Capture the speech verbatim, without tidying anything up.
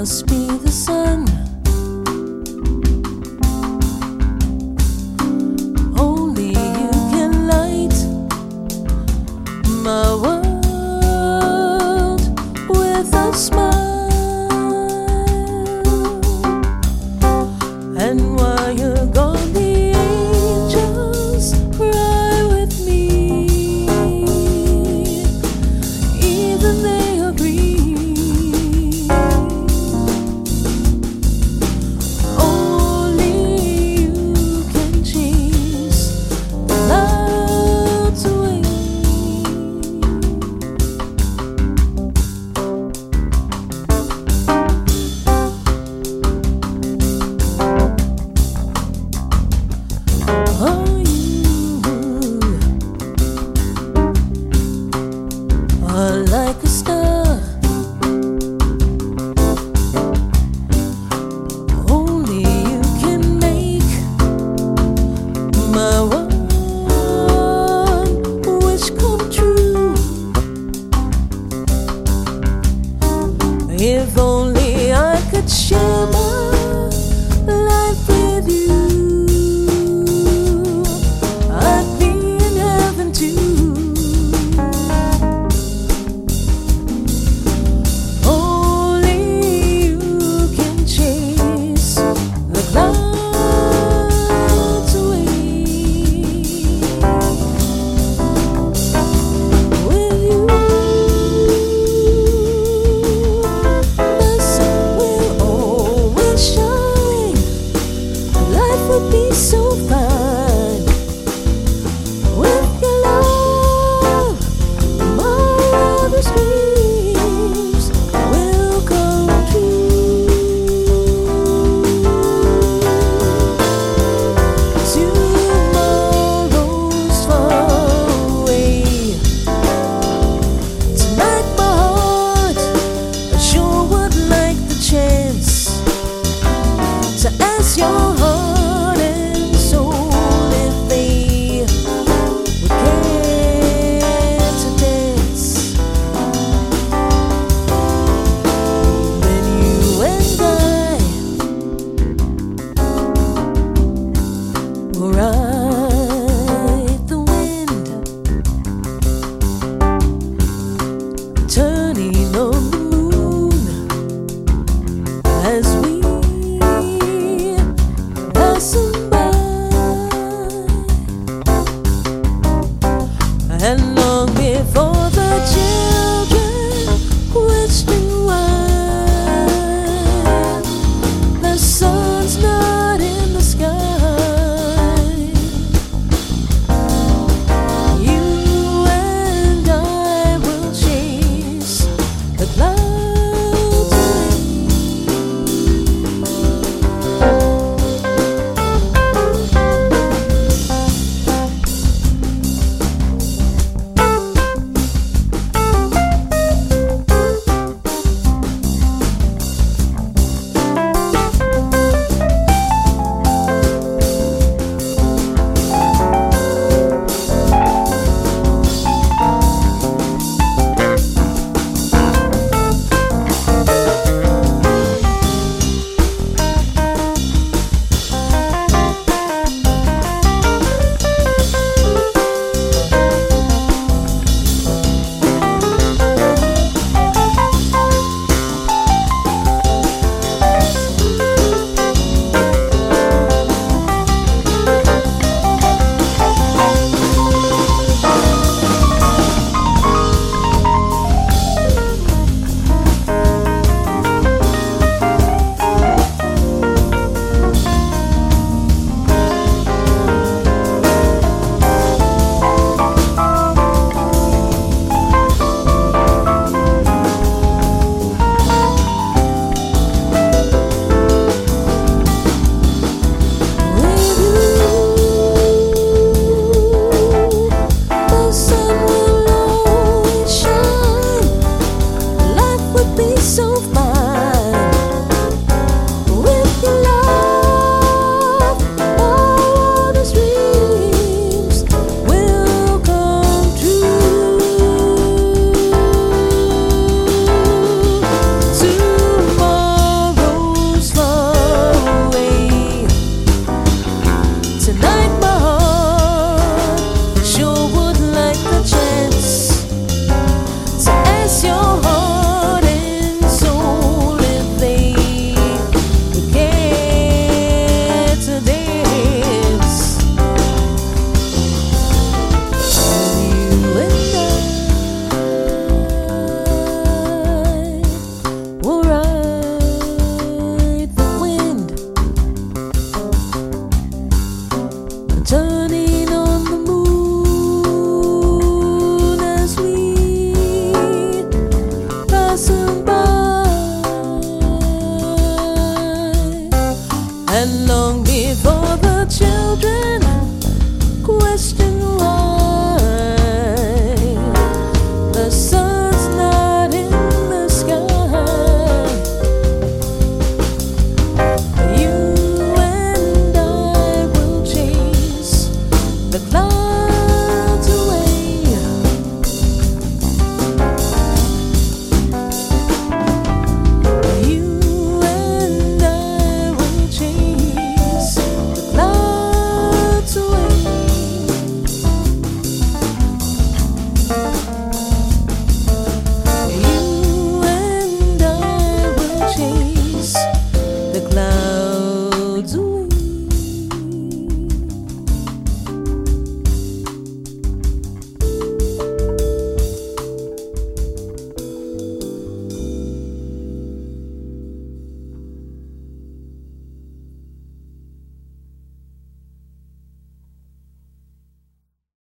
must be the sun. Only you can light my world with a smile. And while you're gone, the angels cry with me. Even they agree. Only you can chase the clouds away. Oh, you are like a star. Only you can make my one wish come true. If only I could share my life with you, I'd be in heaven too. Only you can chase the clouds away. With you, the sun will always passing by.